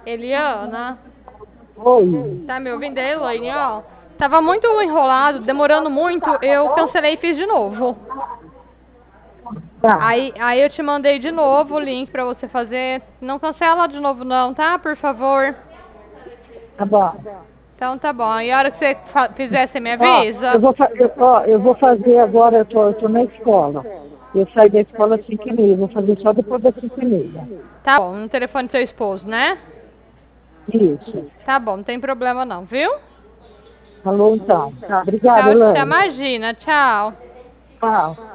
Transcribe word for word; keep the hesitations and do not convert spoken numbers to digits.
Eliana, Oi. tá me ouvindo? É Elaine, ó. Tava muito enrolado, demorando muito, eu cancelei e fiz de novo. Tá, Aí, aí eu te mandei de novo o link pra você fazer. Não cancela de novo não, tá? Por favor. tá bom. Então tá bom. E a hora que você fa- fizer, você me Ó, eu avisa? vou, fa- eu, ó, eu vou fazer agora, eu tô, eu tô na escola. Eu saio da escola às cinco e meia, vou fazer só depois das cinco e meia. Tá bom, no telefone do seu esposo, né? Isso. Tá bom, não tem problema não, viu? Falou então. Tá, obrigada, Tchau, tchau. Elaine. Imagina, tchau. Tchau.